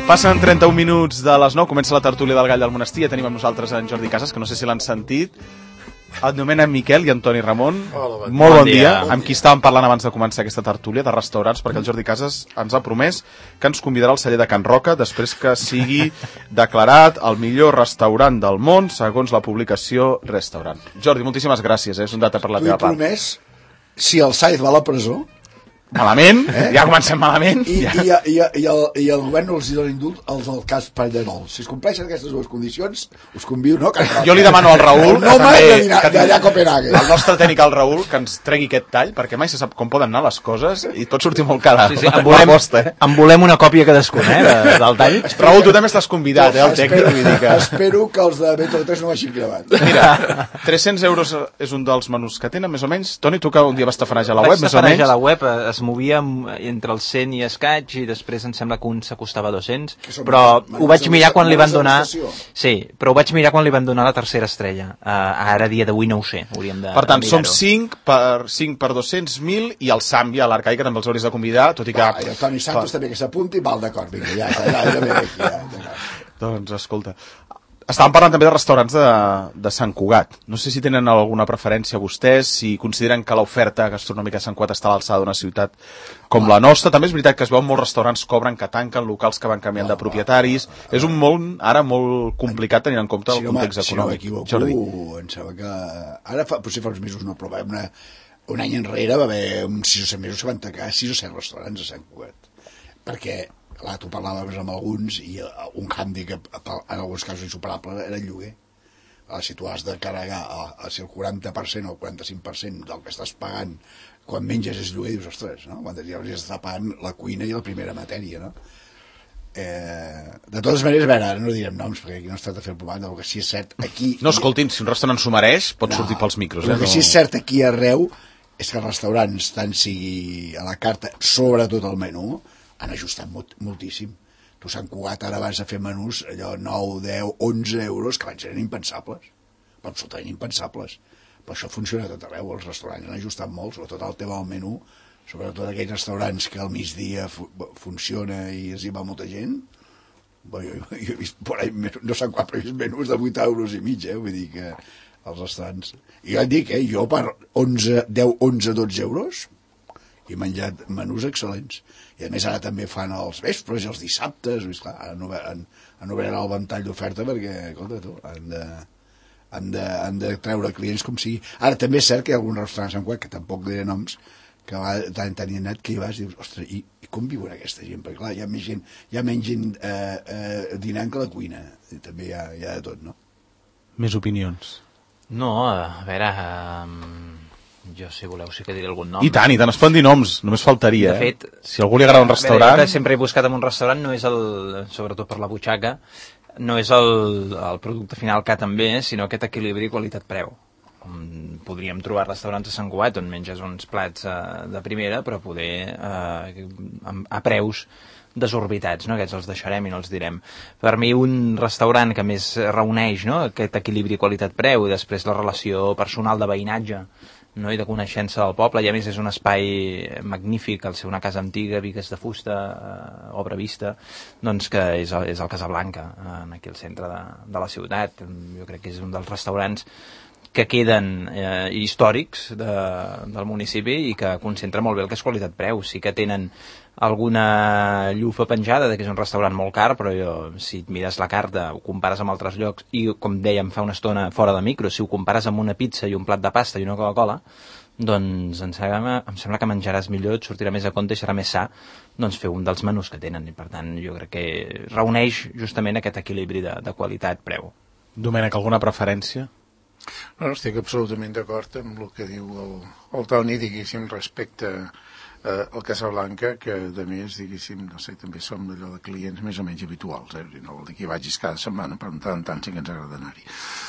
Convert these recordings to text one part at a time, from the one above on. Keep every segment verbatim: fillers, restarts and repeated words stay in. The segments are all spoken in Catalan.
Passen trenta-un minuts de les nou, comença la tertúlia del Gall del Monestir. Ja tenim amb nosaltres en Jordi Casas, que no sé si l'han sentit. Anomenen Miquel i Antoni Ramon. Hola, bon Molt bon, bon dia, dia. Bon amb qui estàvem parlant abans de començar aquesta tertúlia de restaurants, perquè el Jordi Casas ens ha promès que ens convidarà al celler de Can Roca després que sigui declarat el millor restaurant del món segons la publicació Restaurant. Jordi, moltíssimes gràcies, eh? És un data per la teva part. Tu he promès, si el Saiz va a la presó... Malament, eh? Ja comencem malament. I, ja. i, i, i, el, i el govern no els dona indult als del cas Pallerol. Si es compleixen aquestes dues condicions, us convido, no? Que, jo li demano al Raül, no també, que d'allà a Copenhague. El nostre tècnic, el Raül, que ens tregui aquest tall, perquè mai se sap com poden anar les coses i tot sortir molt cara. Sí, sí, en, volem, posta, eh? en volem una còpia cadascun, eh, de, del tall. Raül, tu també estàs convidat, eh, el tècnic. Espero, que... espero que els de Beto tres no hagin gravat. Mira, tres-cents euros és un dels menús que tenen, més o menys. Toni, tu que un dia vas tafanejar a la web, més o menys. Vaig tafanejar a la web, es movia amb entre els cent i escaig i després em sembla que un s'acostava a dos-cents, però ho vaig mirar quan li van donar sí, però ho vaig mirar quan li van donar la tercera estrella. Uh, ara dia d'avui no ho sé, hauríem de per tant, som cinc per cinc per dos-cents mil i el Sàmbia, a l'Arcaica també els hauries de convidar, tot i que... Ah, i el Toni Santos també que s'apunti, val d'acord, vinga, ja, ja, ja, ja, ja, ja, ja. Doncs escolta, estàvem parlant també de restaurants de, de Sant Cugat. No sé si tenen alguna preferència vostès, si consideren que l'oferta gastronòmica de Sant Cugat està a l'alçada d'una ciutat com la nostra. També és veritat que es veuen molts restaurants cobren, que tanquen, locals que van canviant de propietaris. És un món ara molt complicat tenint en compte el context econòmic. Si no m'equivoco, em sembla que... Ara fa, potser fa uns mesos no, però una, un any enrere va haver uns sis o set mesos que van tancar sis o set restaurants a Sant Cugat. Perquè... clar, tu parlaves amb alguns i un hàndicap en alguns casos insuperable era el lloguer. Si tu has de carregar a, a si el quaranta per cent o el quaranta-cinc per cent del que estàs pagant quan menges és lloguer, dius, ostres, no? Quan ja hauries d'estar pagant la cuina i la primera matèria, no? Eh, de totes maneres, a veure, ara no direm noms perquè aquí no es tracta de fer el propaganda, però que si és cert aquí... No, escoltin, si un restaurant s'ho mereix pot no, sortir pels micros. Però eh? que si és cert aquí arreu és que els restaurants, tant sigui a la carta, sobretot al menú, han ajustat molt, moltíssim. Tu Sant Cugat ara vas a fer menús allò nou, deu, onze euros que abans eren impensables, però absolutament impensables. Però això funciona a tot arreu, els restaurants han ajustat molt, sobretot el tema del menú, sobretot aquells restaurants que al migdia fu funciona i es hi va molta gent. Bé, jo, jo he vist por ahí, no sé quan, però he vist menús de vuit euros i mig, eh? Vull dir que els restaurants... I jo et dic, eh, jo per onze, deu, onze, dotze euros he menjat menús excel·lents. I a més ara també fan els vespres i els dissabtes, i esclar, han obert, han, han obert el ventall d'oferta perquè, escolta tu, han de, han, de, han de treure clients com sigui. Ara també és cert que hi ha alguns restaurants en Cugat, que tampoc diré noms, que va tan tenir anat que hi vas i dius, ostres, i, i com viuen aquesta gent? Perquè clar, hi ha, més gent, hi ha menys gent eh, eh, dinant que la cuina, i també hi ha, hi ha de tot, no? Més opinions. No, a veure... Um... Jo, si voleu, sí que diré algun nom. I tant, i tant, es poden dir noms, només faltaria. De fet, eh? Si algú li agrada un restaurant... Veure, jo que sempre he buscat en un restaurant, no és el, sobretot per la butxaca, no és el, el producte final que també, sinó aquest equilibri qualitat-preu. Podríem trobar restaurants a Sant Cugat on menges uns plats uh, de primera, però poder uh, a preus desorbitats, no? Aquests els deixarem i no els direm. Per mi un restaurant que més reuneix, no? Aquest equilibri qualitat-preu i després la relació personal de veïnatge, no? I de coneixença del poble, i a més és un espai magnífic, al ser una casa antiga, bigues de fusta, eh, obra vista, doncs que és el, és el Casablanca, eh, aquí al centre de, de la ciutat. Jo crec que és un dels restaurants que queden eh, històrics de, del municipi i que concentra molt bé el que és qualitat-preu. Sí que tenen alguna llufa penjada de que és un restaurant molt car, però jo, si et mires la carta, ho compares amb altres llocs i, com dèiem fa una estona fora de micro, si ho compares amb una pizza i un plat de pasta i una Coca-Cola, doncs em sembla, em sembla que menjaràs millor, et sortirà més a compte i serà més sa, doncs fer un dels menús que tenen, i per tant jo crec que reuneix justament aquest equilibri de, de qualitat-preu. Domènec, alguna preferència? No, estic absolutament d'acord amb el que diu el, el Toni, diguéssim, respecte eh, al Casablanca, que a més, diguéssim, no sé, també som d'allò de clients més o menys habituals, eh? No vol dir que hi vagis cada setmana, però en tant en tant sí que ens agrada anar-hi.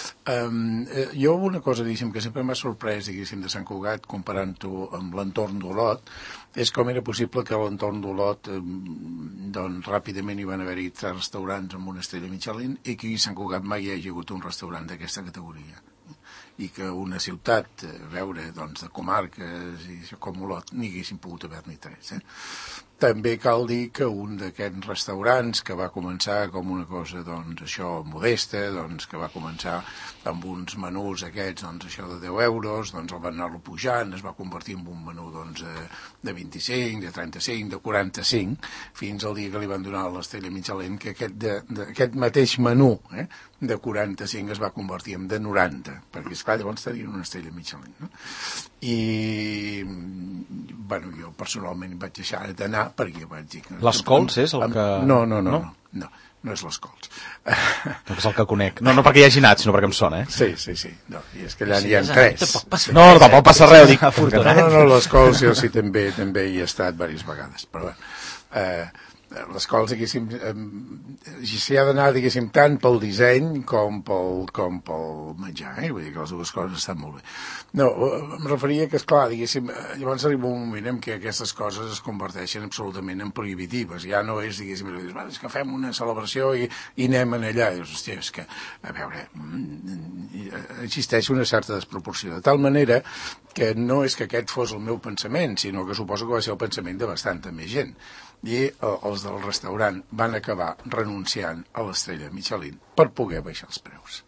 Um, eh, jo una cosa, diguéssim, que sempre m'ha sorprès, diguéssim, de Sant Cugat, comparant-ho amb l'entorn d'Olot, és com era possible que a l'entorn d'Olot eh, doncs ràpidament hi van haver-hi tres restaurants amb una estrella Michelin i que a Sant Cugat mai hi hagi hagut un restaurant d'aquesta categoria, i que una ciutat, a veure, doncs, de comarques i com Olot, n'hi haguessin pogut haver-n'hi tres, eh? també cal dir que un d'aquests restaurants que va començar com una cosa, doncs, això, modesta, doncs, que va començar amb uns menús aquests, doncs, això de deu euros, doncs el van anar-lo pujant, es va convertir en un menú, doncs, de vint-i-cinc, de trenta-cinc, de quaranta-cinc, fins al dia que li van donar l'estrella Michelin, que aquest, de, de, aquest mateix menú, eh, de quaranta-cinc es va convertir en de noranta, perquè, esclar, llavors tenien una estrella Michelin, no? I, bueno, jo personalment vaig deixar d'anar perquè vaig dir que... Les Cols és el que... No, no, no, no, no, no és les Cols. No és el que conec. No, no perquè hi hagi anat, sinó perquè em sona, eh? Sí, sí, sí. No, i és que allà n'hi ha tres. No, no, tampoc passa res. Dic, no, no, no, les Cols jo sí també també hi he estat diverses vegades, però bé. Eh, les Cols, diguéssim, eh, s'hi ha d'anar, diguéssim, tant pel disseny com pel, com pel menjar, eh? Vull dir que les dues coses estan molt bé. No, em referia que, esclar, diguéssim, llavors arriba un moment en què aquestes coses es converteixen absolutament en prohibitives. Ja no és, diguéssim, dius, és que fem una celebració i, i anem en allà. I dius, hòstia, és que, a veure, existeix una certa desproporció. De tal manera que no és que aquest fos el meu pensament, sinó que suposo que va ser el pensament de bastanta més gent. I els del restaurant van acabar renunciant a l'estrella Michelin per poder baixar els preus.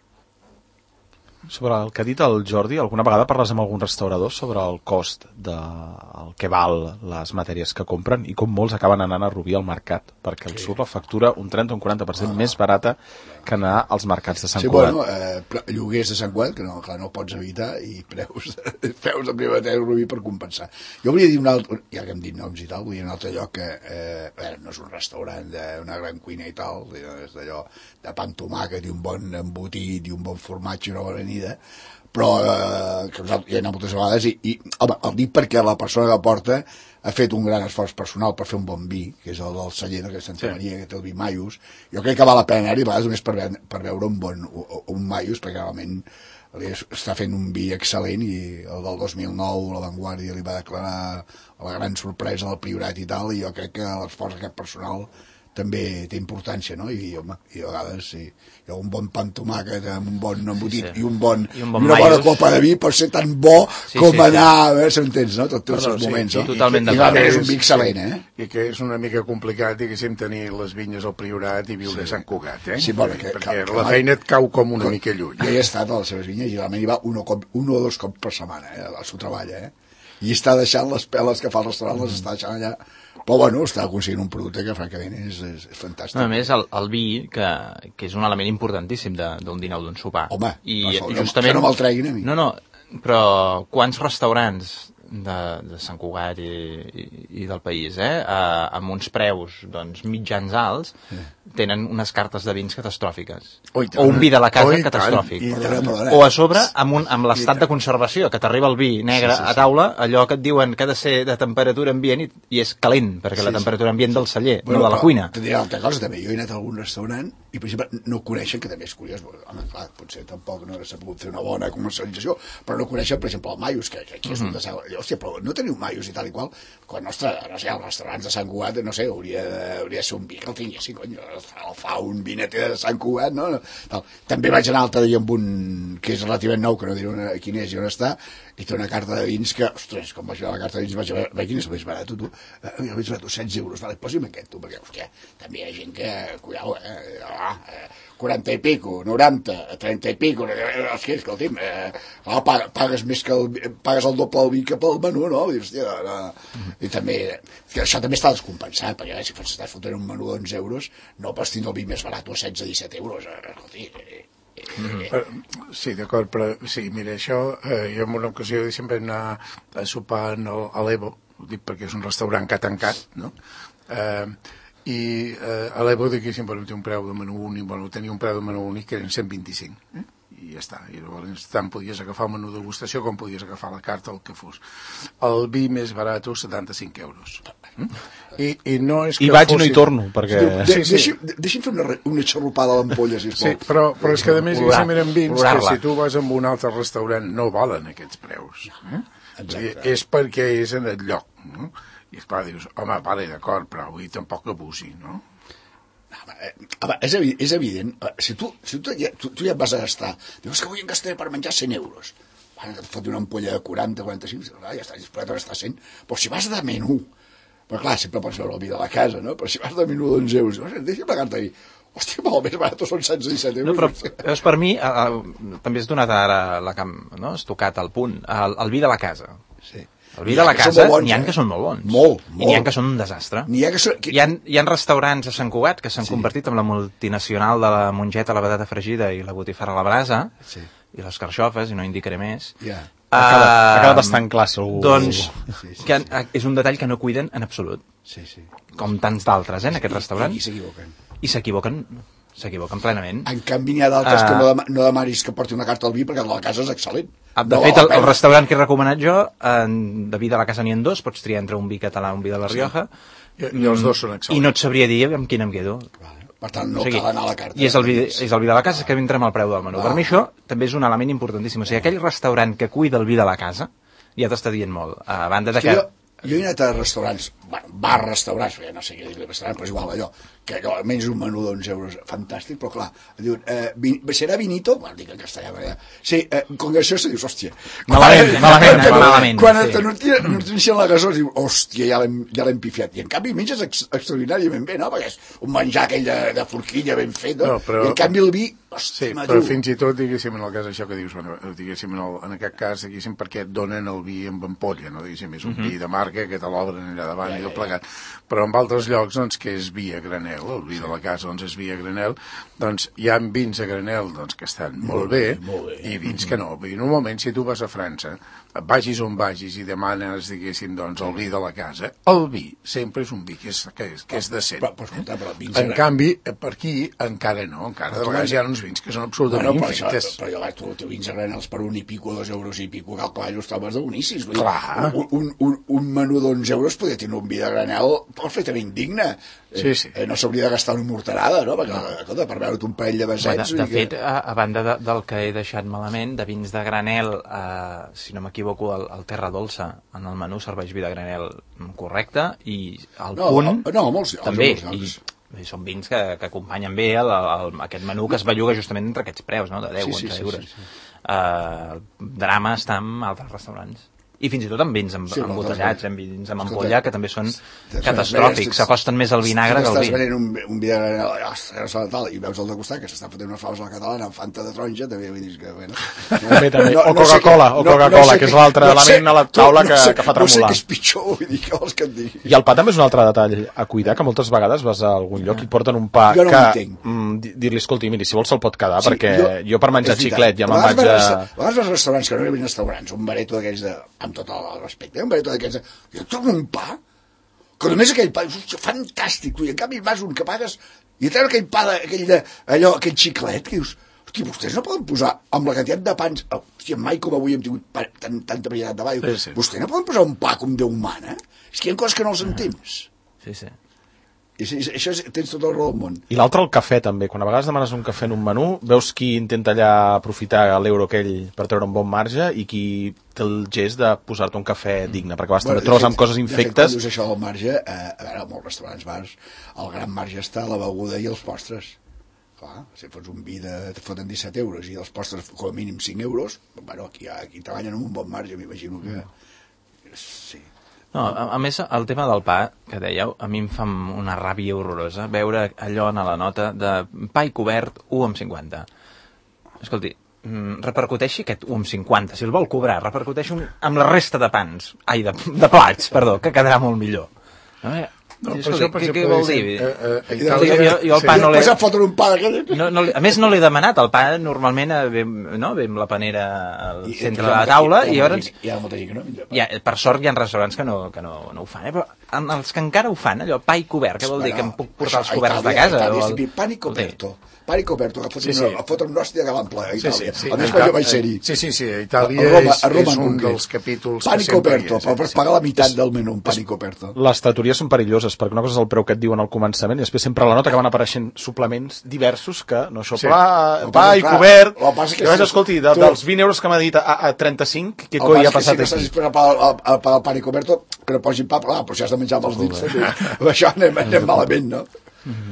Sobre el que ha dit el Jordi, alguna vegada parles amb algun restaurador sobre el cost del que val les matèries que compren i com molts acaben anant a Rubí al mercat, perquè els surt la factura un trenta o un quaranta per cent ah, més barata que anar als mercats de Sant sí, Cugat. Bueno, eh, lloguers de Sant Cugat, que no, clar, no pots evitar, i preus, preus de privatesa Rubí per compensar. Jo volia dir un altre, ja que hem dit noms i tal, volia dir un altre lloc que eh, veure, no és un restaurant d'una gran cuina i tal, és d'allò de pa amb tomàquet i un bon embotit i un bon formatge i una bona nida, però eh, que nosaltres hi ha anat moltes vegades i, i home, el dic perquè la persona que porta ha fet un gran esforç personal per fer un bon vi, que és el del celler de Santa Maria, que té el vi Maius. Jo crec que val la pena anar-hi a vegades només per, ve per veure un bon un Maius, perquè realment està fent un vi excel·lent i el del dos mil nou la Vanguardia li va declarar la gran sorpresa del Priorat i tal, i jo crec que l'esforç aquest personal també té importància, no? I, home, i a vegades, sí, hi ha un bon pa amb tomàquet, amb un bon embotit sí, sí. i un bon, I un bon i una bona copa de vi pot ser tan bo sí, com sí, anar, sí. A veure si m'entens, no? Tots té els seus sí, moments, sí, no? Totalment I, i, i és un vi excel·lent, eh? I que és una mica complicat, diguéssim, tenir les vinyes al Priorat i viure sí. a Sant Cugat, eh? Sí, bueno, que, perquè que, la feina et cau com una que, mica lluny. Jo he estat a les seves vinyes i realment hi va un o, cop, un o dos cops per setmana, eh? Al seu treball, eh? I està deixant les peles que fa el restaurant, les està deixant allà. Però bueno, està aconseguint un producte que francament és, és, és fantàstic. No, a més, el, el vi, que, que és un element importantíssim d'un dinar o d'un sopar. Home, I, no, i justament... que no me'l treguin a mi. No, no, però quants restaurants de, de Sant Cugat i, i, i del país, eh, a, amb uns preus doncs, mitjans alts, sí. tenen unes cartes de vins catastròfiques. Oh, o un vi de la casa oh, catastròfic. I, i, o a sobre, amb, un, amb l'estat de conservació, que t'arriba el vi negre sí, sí, sí. a taula, allò que et diuen que ha de ser de temperatura ambient i, i és calent, perquè sí, la temperatura ambient sí. del celler, bueno, no de la cuina. Te diré una altra cosa, també. Jo he anat a algun restaurant i, per exemple, no coneixen, que també és curiós, home, clar, potser tampoc no s'ha pogut fer una bona comercialització, però no coneixen, per exemple, el Maius, que, que aquí és mm -hmm. un de... Hòstia, però no teniu Maius i tal i qual, quan, nostre, no sé, els restaurants de Sant Cugat, no sé, hauria de, hauria de ser un vi que el tinguessin, cony, el fa un vineter de Sant Cugat, no? Tal. També vaig anar l'altre dia amb un, que és relativament nou, que no diré una, quin és i on està, i té una carta de vins que, ostres, quan vaig veure la carta de vins vaig veure, quin és el més barat, tu, tu, el més barat, setze euros, vale, posi'm aquest, tu, perquè, hòstia, també hi ha gent que, cuidao, eh, ah, eh, quaranta i pico, noranta, trenta i pico, és que, escolti'm, eh, ah, pagues més que el, pagues el doble del vi que pel menú, no? I, hòstia, no, mm. i també, que això també està descompensat, perquè si estàs fotent un menú d'onze euros, no pots tindre el vi més barat o setze o disset euros, eh, escolti, eh, Mm-hmm. Sí, d'acord, però sí, mira, això, eh, jo en una ocasió sempre anar a sopar a l'Evo, ho dic perquè és un restaurant que ha tancat, no? Eh, i eh, a l'Evo, diguéssim, bueno, té un preu de menú únic, bueno, tenia un preu de menú únic que eren cent vint-i-cinc, eh? I ja està, i llavors tant podies agafar el menú degustació com podies agafar la carta, el que fos. El vi més barat, setanta-cinc euros. I, i no és que I vaig fossin... no hi torno, perquè... De, sí, sí. Deixi'm, deixi'm fer una, una xarrupada a l'ampolla, sisplau. Sí, però, però és que a més diguéssim eren vins que si tu vas a un altre restaurant no valen aquests preus. Eh? I, és perquè és en el lloc, no? I esclar, dius, home, vale, d'acord, però avui tampoc abusi, no? Home, és, evident, és evident, si tu, si tu, ja, tu, tu ja et vas a gastar, dius que avui em gastaré per menjar cent euros, bueno, et fot una ampolla de quaranta, quaranta-cinc, ja està disposat a gastar cent, però si vas de menú, Però clar, sempre pots veure el vi de la casa, no? Però si vas de menú d'onze euros, deixa'm pagar-te ahir. Hòstia, molt més barat, són setze disset euros. No, però, veus, per mi, a, a, també has donat ara la camp, no? Has tocat el punt, el, el vi de la casa. Sí. El vi de la casa, n'hi ha que són molt bons. Molt, molt. I n'hi ha que són un desastre. N'hi ha que són... Hi ha, hi ha restaurants a Sant Cugat que s'han sí. convertit en la multinacional de la mongeta, la patata fregida i la botifarra a la brasa, sí. i les carxofes, i no indicaré més. Ja. Ha quedat, ha quedat bastant clar, segur. Doncs, sí, sí, que sí. és un detall que no cuiden en absolut. Sí, sí. Com tants d'altres, eh, en aquest restaurant. I s'equivoquen. I s'equivoquen... S'equivoquen plenament. En canvi, n'hi ha d'altres uh, que no, no demanis que porti una carta al vi perquè la casa és excel·lent. De no fet, el, el restaurant que he recomanat jo, en, de vi de la casa n'hi ha dos, pots triar entre un vi català i un vi de la Rioja. Sí. I, I els dos són excel·lents. I no et sabria dir amb quin em quedo. Vale. Per tant, no o sigui, cal anar a la carta. I és el, vi, és el vi de la casa que vindrà amb el preu del menú. Ah. Per mi això també és un element importantíssim. O sigui, aquell restaurant que cuida el vi de la casa ja t'està dient molt. A banda de que... Jo, jo he anat a restaurants, bar restaurants, perquè no sé què dir restaurant, però és igual allò, que allò, almenys un menú d'onze euros, fantàstic, però clar, diuen, eh, vin, serà vinito? Bueno, dic en castellà, perquè... Sí, eh, congregació, dius, hòstia... Malament, malament, eh, malament. Quan sí. t'anuncien la gasó, dius, hòstia, ja l'hem ja pifiat. I en canvi menges ex, extraordinàriament bé, no? Perquè és un menjar aquell de, de forquilla ben fet, no? no però... I en canvi el vi, hòstia, sí, però fins i tot, diguéssim, en el cas això que dius, bueno, diguéssim, en, el, en aquest cas, diguéssim, perquè et donen el vi amb ampolla, no? Diguéssim, és un uh -huh. vi de marca que te l'obren allà davant ja, i tot plegat. Però en altres llocs, doncs, que és vi a granel, el vi de la casa, doncs, és vi a granel, doncs, hi ha vins a granel, doncs, que estan molt, molt bé, molt bé, i vins que no. I normalment, si tu vas a França, vagis on vagis i demanes, diguéssim, doncs, el vi de la casa, el vi sempre és un vi que és, que és, que és decent. Però, però, escolta, però vins en canvi, per aquí, encara no, encara de vegades hi ha uns vins que són absolutament bueno, infectes. Però, però jo tu, tu vins a granels per un i pico, dos euros i pico, calcular, els trobes de boníssims. Clar. Un, un, un, un menú d'onze euros podria tenir un vi de granel perfectament digne. Sí, sí. Eh, no s'hauria de gastar una morterada, no? Perquè, no. Escolta, per veure't un parell de besets... De, de fet, que... a, a banda de, del que he deixat malament, de vins de granel, eh, si no m'equivoco, el, el Terra Dolça en el menú serveix vi de granel correcte, i el no, punt no, no, molts, també, molts, i, i són vins que, que acompanyen bé el, el, aquest menú que es belluga justament entre aquests preus, no? De deu, sí, sí, onze euros. Sí, sí, sí. Uh, drama està en altres restaurants. I fins i tot amb vins amb, sí, embotellats, amb vins amb ampolla, que també són catastròfics, s'acosten més al vinagre que al vi. Estàs venent un, un vi de granel, ostres, tal, i veus el de costat, que s'està fotent unes faves a la catalana amb Fanta de taronja, també vull dir que... Bueno, també, també. No, o Coca-Cola, no, o Coca-Cola, no, no que és l'altre no element a la taula no, no sé, que, que fa tremolar. No sé què és pitjor, vull dir, que vols que et digui. I el pa també és un altre detall a cuidar, que moltes vegades vas a algun lloc i porten un pa jo no que... Mm, dir-li, escolti, miri, si vols se'l pot quedar, sí, perquè jo, jo per menjar xiclet ja me'n vaig a... A vegades vas restaurants, que no hi havia restaurants, un bareto d'aquells de... amb tot el respecte, un bareto d'aquests... Jo et trobo un pa, que només aquell pa, és fantàstic, i en canvi vas un que pagues, i treure aquell pa, de, aquell, de, allò, aquell xiclet, que dius, hosti, vostès no poden posar, amb la quantitat de pans, hòstia, mai com avui hem tingut pa, tant, tanta varietat de pa, sí, sí. Vostès no poden posar un pa com Déu mana? És que hi ha coses que no els entens. Sí, sí. I això és, tens tot el raó del món. I l'altre, el cafè, també. Quan a vegades demanes un cafè en un menú, veus qui intenta allà aprofitar l'euro aquell per treure un bon marge i qui té el gest de posar-te un cafè digne, perquè a vegades bueno, també trobes amb coses infectes. De fet, quan dius això del marge, eh, a veure, a molts restaurants, bars, el gran marge està a la beguda i els postres. Clar, si fots un vi de... te foten disset euros i els postres com a mínim cinc euros, bueno, aquí, aquí treballen amb un bon marge, m'imagino que... Sí. No, a, a més, el tema del pa, que dèieu, a mi em fa una ràbia horrorosa veure allò en la nota de pa i cobert u coma cinquanta. Escolti, repercuteixi aquest u coma cinquanta, si el vol cobrar, repercuteixi amb la resta de pans, ai, de, de plats, perdó, que quedarà molt millor. No, eh? No, sí, escolti, què, què vol dir? Eh, eh, I jo, jo, jo el pa sí, no l'he... fotre un pa no, no, a més no l'he demanat, el pa normalment ve, no, ve amb la panera al I, centre de la taula i, i llavors... Hi ha molta gent que no menja pa. Ja, per sort hi ha restaurants que no, que no, no ho fan, eh? Però els que encara ho fan, allò, pa i cobert, què vol dir? Que em puc portar els coberts de casa? A Itàlia, el... pan i coperto. Pan i coperto, que foten sí, sí. una hòstia que l'ample a Itàlia. Sí, sí, sí. A més, quan jo vaig ser-hi. Sí, sí, sí, a Itàlia a Roma, a Roma és un dels capítols pan i coperto, però pots pagar la meitat del menú, un pan i coperto. Les tatories són perilloses, perquè una cosa és el preu que et diuen al començament i després sempre a la nota que van apareixent suplements diversos que, no, això, sí. pla, pa i cobert, i vaig, escolti, de, dels vint euros que m'ha dit a, a trenta-cinc, què coi ha passat aquí? El que sí que estàs disposat a pagar el pan i coberto, que no posin pa, però si has de menjar amb els dits, això anem malament, no?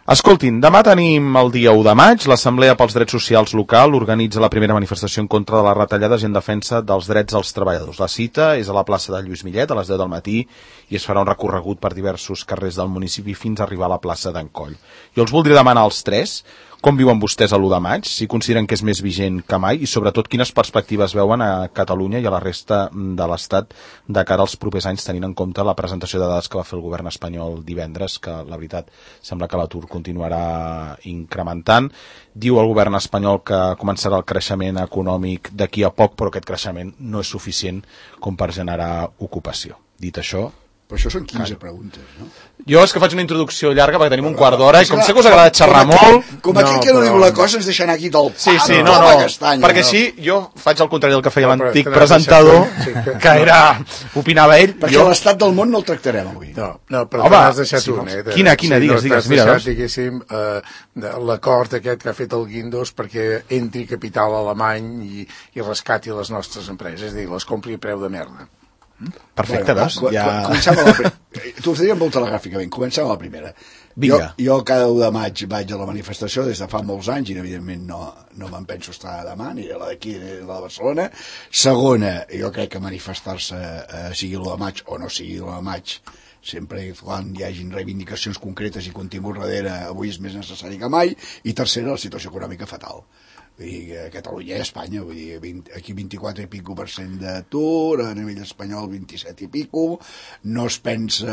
Escoltin, demà tenim el dia u de maig, l'Assemblea pels Drets Socials local organitza la primera manifestació en contra de les retallades i en defensa dels drets dels treballadors. La cita és a la plaça de Lluís Millet a les deu del matí i es farà un recorregut per diversos carrers del municipi fins a arribar a la plaça d'en Coll. Jo els voldria demanar als tres com viuen vostès a l'u de maig, si consideren que és més vigent que mai i sobretot quines perspectives veuen a Catalunya i a la resta de l'Estat de cara als propers anys, tenint en compte la presentació de dades que va fer el govern espanyol divendres, que la veritat sembla que l'atur continuarà incrementant. Diu el govern espanyol que començarà el creixement econòmic d'aquí a poc, però aquest creixement no és suficient com per generar ocupació. Dit això... Però això són quinze preguntes, no? Jo és que faig una introducció llarga perquè tenim un quart d'hora i com sé que us agrada xerrar com molt... Com aquí que no diu la cosa ens deixa anar aquí del Sí, sí, no, no, perquè així jo faig el contrari del que feia l'antic presentador, que era... opinava ell. Perquè l'estat del món no el tractarem avui. No, no, però t'has deixat un, eh? Quina, quina, digues, digues, mira. T'has deixat, diguéssim, l'acord aquest que ha fet el Guindos perquè entri capital alemany i, i rescati les nostres empreses, és a dir, les compri a preu de merda. Perfecte, bueno, doncs. Ja... Començam a la primera. T'ho diria molt telegràficament. Començam a la primera. Vinga. Jo, jo cada u de maig vaig a la manifestació des de fa molts anys i evidentment no, no me'n penso estar demà, ni la d'aquí ni la de Barcelona. Segona, jo crec que manifestar-se eh, sigui l'u de maig o no sigui l'u de maig, sempre quan hi hagin reivindicacions concretes i contingut darrere, avui és més necessari que mai. I tercera, la situació econòmica fatal. Vull dir, a Catalunya i a Espanya, vull dir, vint, aquí vint-i-quatre i pico per cent d'atur, a nivell espanyol vint-i-set i pico, no es pensa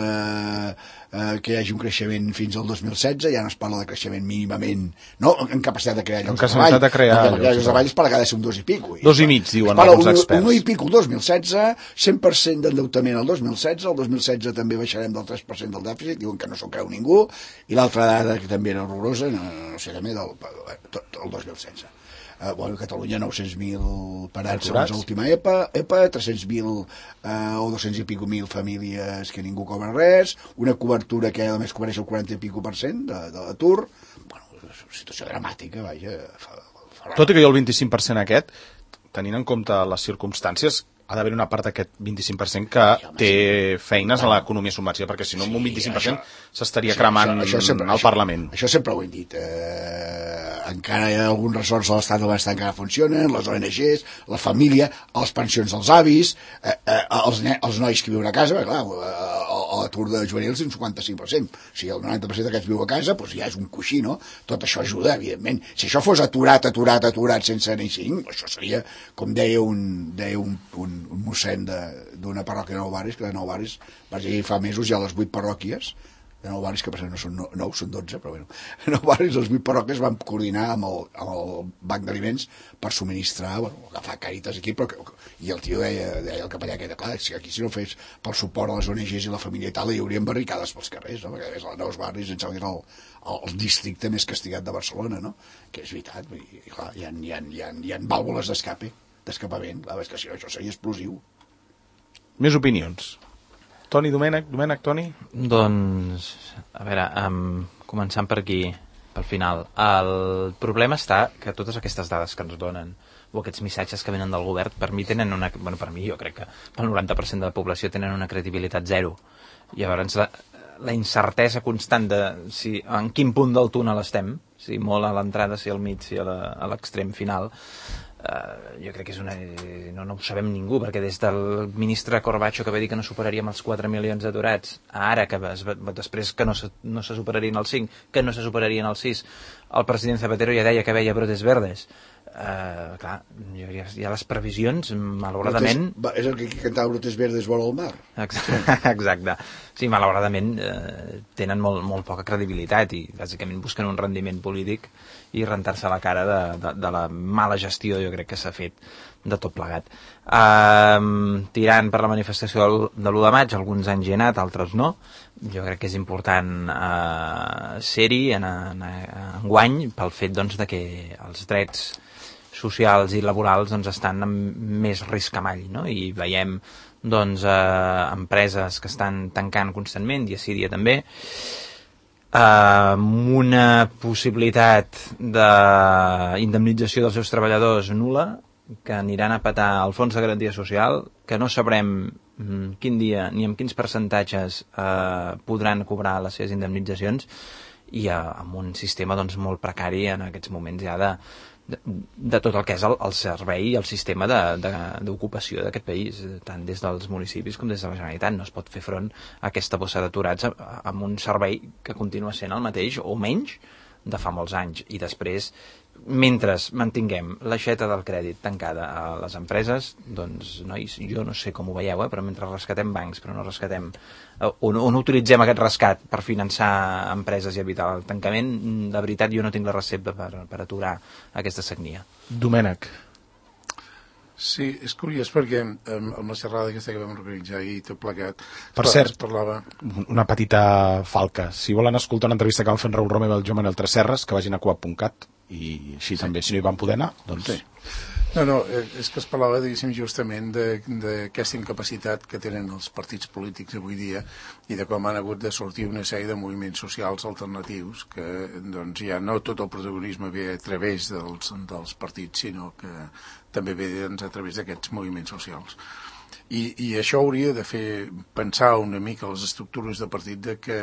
eh, que hi hagi un creixement fins al dos mil setze, ja no es parla de creixement mínimament, no en capacitat de crear llocs de treball, de crear en llocs de treball es parla que ha de ser un dos i pico. Dos i mig, diuen alguns experts. Un i pico el dos mil setze, cent per cent d'endeutament el dos mil setze, el dos mil setze també baixarem del tres per cent del dèficit, diuen que no s'ho creu ningú, i l'altra dada que també era horrorosa, no, no sé també, del, tot el dos mil setze. Uh, bueno, a Catalunya nou-cents mil parats segons l'última E P A, E P A tres-cents mil uh, o dos-cents i pico mil famílies que ningú cobra res, una cobertura que només cobreix el quaranta i pico per cent de, de l'atur. Bueno, és una situació dramàtica, vaja. Fa, fa... Tot i que jo el vint-i-cinc per cent aquest, tenint en compte les circumstàncies, ha d'haver una part d'aquest vint-i-cinc per cent que sí, té sí. feines a l'economia submergida, perquè si no, amb un vint-i-cinc per cent s'estaria cremant això, això sempre, al això, Parlament. Això sempre ho hem dit. Eh, encara hi ha alguns resorts de l'estat del benestar encara funcionen, les O N Ges, la família, les pensions dels avis, eh, eh, els, els nois que viuen a casa, clar, l'atur de juvenils és un cinquanta-cinc per cent. O sigui, el noranta per cent d'aquests viu a casa, doncs ja és un coixí, no? Tot això ajuda, evidentment. Si això fos aturat, aturat, aturat, sense ni cinc, això seria, com deia un, deia un, un un mossèn d'una parròquia de Nou Barris, que de Nou Barris vaig dir fa mesos ja les vuit parròquies de Nou Barris, que per cert no són nou, són dotze, però bueno, Nou Barris, les vuit parròquies van coordinar amb el, amb el banc d'aliments per subministrar, bueno, agafar Càritas aquí, però que, i el tio deia, deia el capellà que, clar, si aquí si no fes pel suport a les O N Ges i la família i tal, hi haurien barricades pels carrers, no? Perquè a més a Nou Barris em sembla que era el, el, el districte més castigat de Barcelona, no? Que és veritat, i, clar, hi ha, hi ha, hi ha, hi ha vàlvules d'escape d'escapament, clar, és que si no això seria explosiu. Més opinions. Toni, Domènec, Domènec, Toni? Doncs, a veure, um, començant per aquí, pel final. El problema està que totes aquestes dades que ens donen, o aquests missatges que venen del govern, per mi tenen una... Bueno, per mi, jo crec que el noranta per cent de la població tenen una credibilitat zero. Llavors, la, la incertesa constant de si, en quin punt del túnel estem, si molt a l'entrada, si al mig, si a l'extrem final... Uh, jo crec que és una... No, no ho sabem ningú, perquè des del ministre Corbacho que va dir que no superaríem els quatre milions d'aturats, ara que es, després que no se, no se superarien els cinc, que no se superarien els sis, el president Zapatero ja deia que veia brotes verdes. Uh, clar, ja, ja les previsions, malauradament... Brotes, és el que cantava brotes verdes vora el mar. Exacte, exacte. Sí, malauradament eh, tenen molt, molt poca credibilitat i bàsicament busquen un rendiment polític i rentar-se la cara de, de, de la mala gestió, jo crec que s'ha fet de tot plegat. Uh, tirant per la manifestació de l'u de maig, alguns anys hi he anat, altres no. Jo crec que és important uh, ser-hi en, en, en guany pel fet doncs, de que els drets socials i laborals doncs, estan en més risc que mai, no? I veiem doncs, eh, empreses que estan tancant constantment, dia sí, dia també, eh, amb una possibilitat d'indemnització dels seus treballadors nul·la, que aniran a petar el fons de garantia social, que no sabrem mm, quin dia ni amb quins percentatges eh, podran cobrar les seves indemnitzacions, i a, amb un sistema doncs, molt precari en aquests moments ja de, de, de tot el que és el, el servei i el sistema d'ocupació d'aquest país, tant des dels municipis com des de la Generalitat. No es pot fer front a aquesta bossa d'aturats amb un servei que continua sent el mateix o menys de fa molts anys. I després, mentre mantinguem l'aixeta del crèdit tancada a les empreses, doncs, nois, jo no sé com ho veieu, eh, però mentre rescatem bancs, però no rescatem o, o no utilitzem aquest rescat per finançar empreses i evitar el tancament, de veritat jo no tinc la recepta per, per aturar aquesta sagnia. Domènec. Sí, és curiós perquè amb la xerrada aquesta que vam organitzar ahir tot plegat... Per cert, parlava... una petita falca. Si volen escoltar una entrevista que vam fer en Raúl Romeva i el Joan Manel Tresserras, que vagin a coop punt cat i així sí. També, si no hi van poder anar, doncs... Sí. No, no, és que es parlava, diguéssim, justament d'aquesta incapacitat que tenen els partits polítics avui dia i de com han hagut de sortir una sèrie de moviments socials alternatius que, doncs, ja no tot el protagonisme ve a través dels, dels partits, sinó que també ve doncs, a través d'aquests moviments socials. I, i això hauria de fer pensar una mica les estructures de partit de que,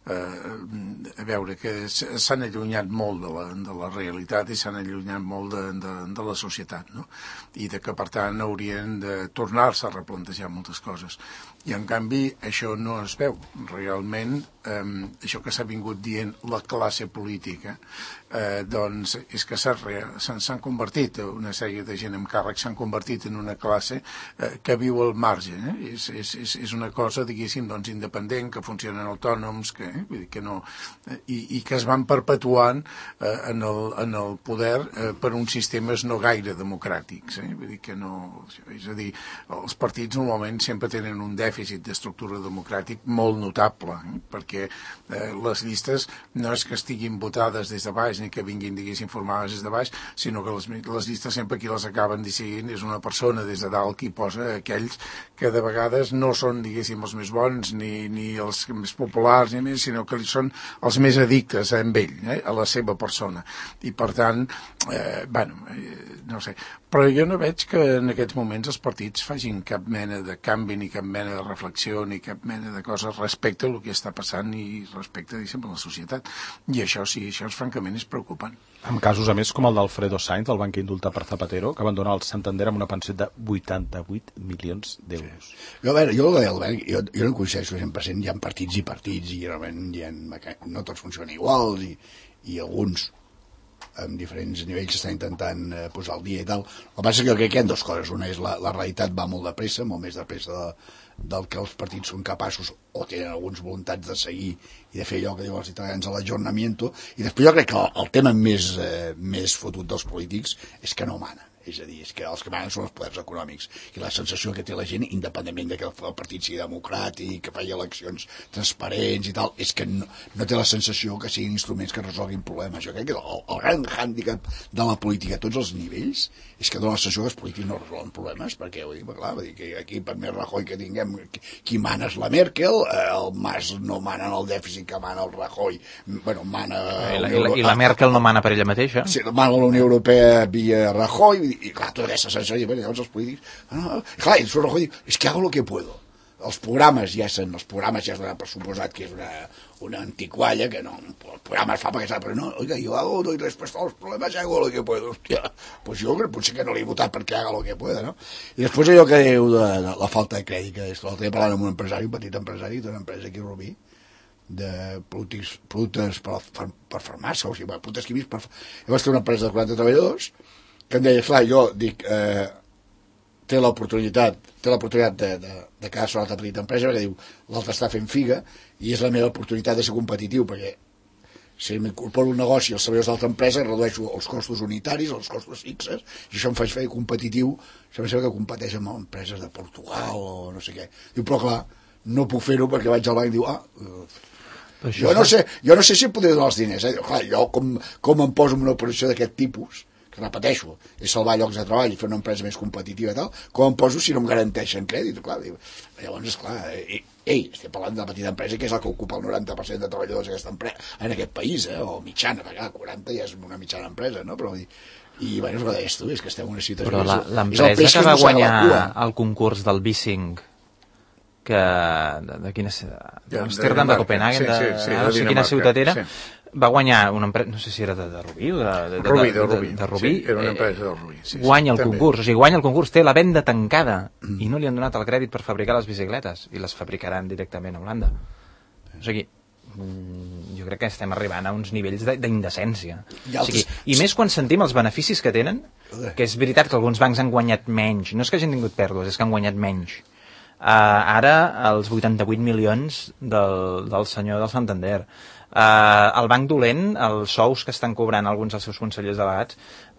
eh, a veure, que s'han allunyat molt de la, de la realitat i s'han allunyat molt de, de, de la societat, no? I de que, per tant, haurien de tornar-se a replantejar moltes coses. I, en canvi, això no es veu. Realment, eh, això que s'ha vingut dient la classe política, eh, doncs, és que s'han convertit, una sèrie de gent amb càrrec s'han convertit en una classe eh, que viu al marge. Eh? És, és, és una cosa, diguéssim, doncs, independent, que funcionen autònoms, que, eh? Vull dir que no, eh, i, i que es van perpetuant eh, en, el, en el poder eh, per uns sistemes no gaire democràtics. Eh? Vull dir que no, és a dir, els partits normalment sempre tenen un dèficit d'estructura democràtic molt notable, eh? Perquè eh, les llistes no és que estiguin votades des de baix ni que vinguin, diguéssim, formades des de baix, sinó que les, les llistes sempre qui les acaben decidint és una persona des de dalt qui posa aquells que de vegades no són, diguéssim, els més bons ni, ni els més populars, ni més, sinó que són els més addictes a ell, eh? A la seva persona. I, per tant, eh, bueno, eh, no sé, però jo no veig que en aquests moments els partits facin cap mena de canvi, ni cap mena de reflexió, ni cap mena de coses respecte al que està passant i respecte, diguéssim, a la societat. I això sí, això és, francament és preocupant. Amb casos, a més, com el d'Alfredo Sainz, el banc indultat per Zapatero, que abandona el Santander amb una pensió de vuitanta-vuit milions d'euros. Sí. Jo, a veure, jo, el banc, jo, jo no coincideixo cent per cent, hi ha partits i partits, i realment hi ha, no tots funcionen iguals, i, i alguns amb diferents nivells s'estan intentant eh, posar al dia i tal. El que passa és que jo crec que hi ha dues coses. Una és la, la realitat va molt de pressa, molt més de pressa de, del que els partits són capaços o tenen algunes voluntats de seguir i de fer allò que diuen els italians a l'ajornamiento. I després jo crec que el, el tema més, eh, més fotut dels polítics és que no manen. És a dir, és que els que manen són els poders econòmics i la sensació que té la gent, independentment de que el partit sigui democràtic, que faci eleccions transparents i tal, és que no, no té la sensació que siguin instruments que resolguin problemes. Jo crec que el, el gran hàndicap de la política a tots els nivells és que dona la sensació que els polítics no resolen problemes, perquè vull dir, clar, vull dir que aquí per més Rajoy que tinguem, qui mana és la Merkel, el Mas no mana en el dèficit que mana el Rajoy, bueno, mana... I la, i la, i la Merkel no mana per ella mateixa. Sí, mana la Unió Europea via Rajoy, i clar, tota aquesta sensació, i llavors els polítics, ah, no, clar, i el senyor Rajoy diu, és que hago lo que puedo. Els programes ja són, els programes ja es donen per suposat que és una, una antiqualla, que no, el programa es fa perquè s'ha, però no, oiga, yo hago, doy respuesta a los problemas y hago lo que puedo, hòstia, pues jo potser que no l'he votat perquè haga lo que pueda, no? I després allò que diu de, de la falta de crèdit, que és l'altre dia parlant amb un empresari, un petit empresari d'una empresa aquí a Rubí, de productes, productes per, per, per farmàcia, o sigui, productes químics per... Llavors té una empresa de quaranta treballadors que em deia, clar, jo dic, eh, té l'oportunitat té l'oportunitat de, de, de quedar-se una altra petita empresa, perquè diu, l'altre està fent figa, i és la meva oportunitat de ser competitiu, perquè si m'incorporo un negoci als treballadors d'altra empresa, redueixo els costos unitaris, els costos fixes, i això em fa fer competitiu, sembla que competeix amb empreses de Portugal o no sé què. Diu, però clar, no puc fer-ho perquè vaig al banc i diu, ah... Uh, jo, no sé, jo no sé si em podré donar els diners, eh? Clar, jo com, com em poso en una operació d'aquest tipus, que repeteixo, és salvar llocs de treball i fer una empresa més competitiva i tal, com em poso si no em garanteixen crèdit? Clar, diu, llavors, esclar, eh, ei, estem parlant de la petita empresa que és la que ocupa el noranta per cent de treballadors d'aquesta empresa, en aquest país, eh, o mitjana, perquè quaranta ja és una mitjana empresa, no? Però, i, i bueno, és el que deies tu, és que estem en una situació... Però l'empresa que, que va guanyar el concurs del B cinc, que de, de quina d'Amsterdam, de Copenhagen, sí, sí, sí, de, de no sé quina ciutat era, sí. va guanyar una empresa, no sé si era de, de Rubí o de, de, de, Rubí, de, de, Rubí. de, de Rubí. Sí, era una empresa de Rubí. Sí, guanya sí, el també. concurs, o sigui, guanya el concurs, té la venda tancada mm. i no li han donat el crèdit per fabricar les bicicletes i les fabricaran directament a Holanda. O sigui, jo crec que estem arribant a uns nivells d'indecència. O sigui, I més quan sentim els beneficis que tenen, que és veritat que alguns bancs han guanyat menys, no és que hagin tingut pèrdues, és que han guanyat menys. Uh, ara, els vuitanta-vuit milions del, del senyor del Santander. Uh, el banc dolent, els sous que estan cobrant alguns dels seus consellers delegats,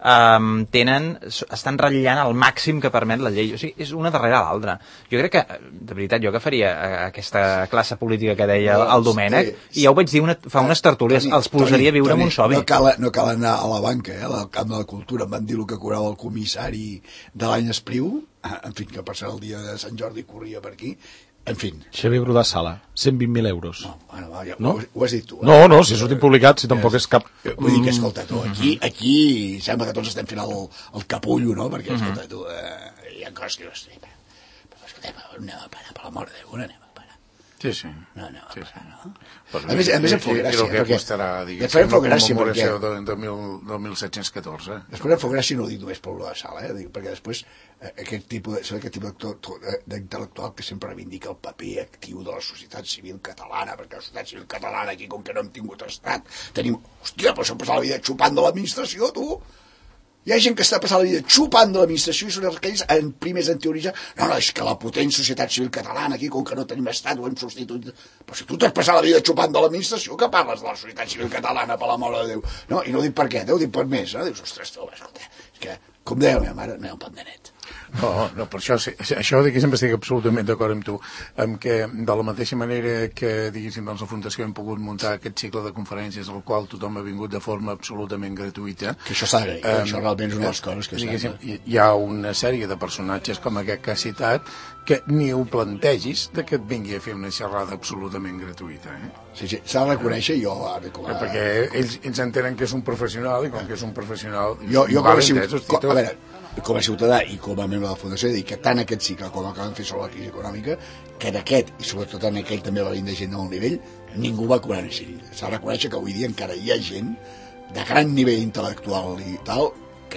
um, tenen, estan ratllant al màxim que permet la llei. O sigui, és una darrere l'altra. Jo crec que, de veritat, jo agafaria aquesta classe política que deia el Domènech, i ja ho vaig dir una, fa unes tertúlies, els posaria a viure en un sobi. No cal, no cal anar a la banca, eh, al camp de la cultura. Em van dir el que cobrava el comissari de l'any Espriu, en fi, que per ser el dia de Sant Jordi corria per aquí. En fi. Xavier Brodà Sala, cent vint mil euros. No, bueno, va, ja, no? Ho, ho has dit tu. Eh? No, no, si surt impublicat, si tampoc és cap... Vull dir que, escolta, tu, aquí, aquí sembla que tots estem fent el, el capullo, no? Perquè, escolta, tu, eh, hi ha coses que no estic... Però, escolta, anem a parar, per l'amor de Déu, anem a parar. Sí, sí. No, anem a sí, parar, sí. no? Pues a més, a més em fa gràcia, perquè... Costarà, diguéssim, després em fa gràcia, perquè... De, de, mil, de mil set-cents catorze. Després em fa gràcia, no ho dic només per la sala, eh? Dic, perquè després eh, aquest tipus de, aquest tipus d'intel·lectual que sempre reivindica el paper actiu de la societat civil catalana, perquè la societat civil catalana aquí, com que no hem tingut estat, tenim... Hòstia, però s'ha passat la vida xupant de l'administració, tu! Hi ha gent que està passant la vida xupant de l'administració i són aquells en primers en teoria, no, no, és que la potent societat civil catalana aquí, com que no tenim estat, ho hem substituït. Però si tu t'has passat la vida xupant de l'administració, que parles de la societat civil catalana, per l'amor de Déu? No, i no ho dic per què, ho dic per més, no? Dius, ostres, tu, escolta, és que, com deia la meva mare, no hi ha un pot de net. No, no, per això, això diguéssim, estic absolutament d'acord amb tu, amb que de la mateixa manera que, diguéssim, doncs la Fundació hem pogut muntar aquest cicle de conferències al qual tothom ha vingut de forma absolutament gratuïta. Que això s'ha d'agrair, eh, això realment és una de les coses que diguéssim, hi, hi ha una sèrie de personatges com aquest que has citat que ni ho plantegis de que et vingui a fer una xerrada absolutament gratuïta, eh? Sí, sí, s'ha de reconèixer jo ara com a... Perquè ells, ells entenen que és un professional i com que és un professional... Jo, jo com, a ciutadà, com, a veure, com a ciutadà i com a membre de la Fundació he dit que tant aquest cicle com el que van fer sobre la crisi econòmica, que en aquest, i sobretot en aquell també va venir gent de molt nivell, ningú va cobrar ni cent. S'ha de reconèixer que avui dia encara hi ha gent de gran nivell intel·lectual i tal que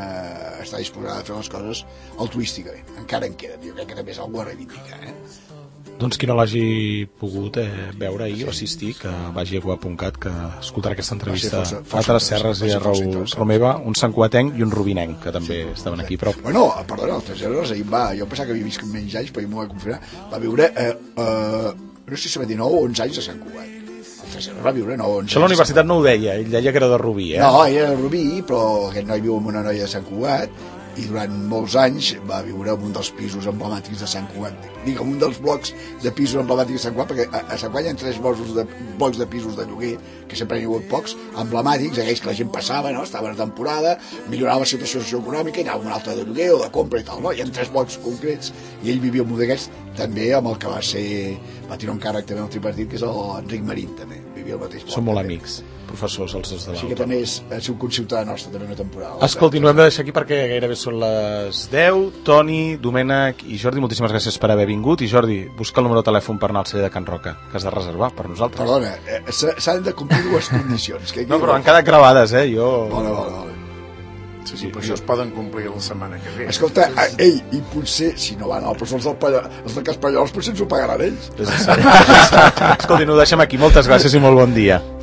està disposada a fer les coses altruísticament. Encara en queda. Jo crec que també és algú a reivindicar, eh? Doncs qui no l'hagi pogut eh, veure ahir o assistir, que vagi a Cuba.cat, que escoltarà aquesta entrevista força, força, a Tres Serres i a Raül Romeva, un santcuatenc i un rubinenc, que també sí, estaven aquí. Però... Bueno, perdona, el Tres Serres ahir va, jo pensava que havia vist menys anys, però ahir m'ho va confirmar, va viure, eh, eh, no sé si va dir nou o onze anys a Sant Cugat. El Tres Serres va viure nou o onze anys. Això a la universitat no ho deia, ell deia que era de Rubí, eh? No, ell era de Rubí, però aquest noi viu amb una noia de Sant Cugat, i durant molts anys va viure en un dels pisos emblemàtics de Sant Cugat. Dic, en un dels blocs de pisos emblemàtics de Sant Cugat, perquè a, a Sant Cugat hi ha tres blocs de, blocs de pisos de lloguer, que sempre hi ha hagut pocs, emblemàtics, aquells que la gent passava, no? Estava en temporada, millorava la situació socioeconòmica, i anava un altre de lloguer o de compra i tal, no? Hi ha tres blocs concrets, i ell vivia en un d'aquests, també amb el que va ser, va tenir un càrrec també al tripartit, que és l'Enric Marín, també, vivia al mateix bloc. Són molt també. amics, professors, els dos de l'Alta. Així que també és, és un conciutadà nostre, també una temporada. Escolti, no hem de deixar aquí perquè gairebé són les deu. Toni, Domènech i Jordi, moltíssimes gràcies per haver vingut. I Jordi, busca el número de telèfon per anar al celler de Can Roca, que has de reservar per nosaltres. Perdona, eh, s'han de complir dues condicions. Que no, però han quedat gravades, eh? Jo... Vale, vale, vale. Sí, sí, però això es poden complir la setmana que ve. Escolta, ell, i potser, si no van, però els del Pallà, els de Cas Pallols, potser ens ho pagaran ells. Escolti, no ho deixem aquí. Moltes gràcies i molt bon dia.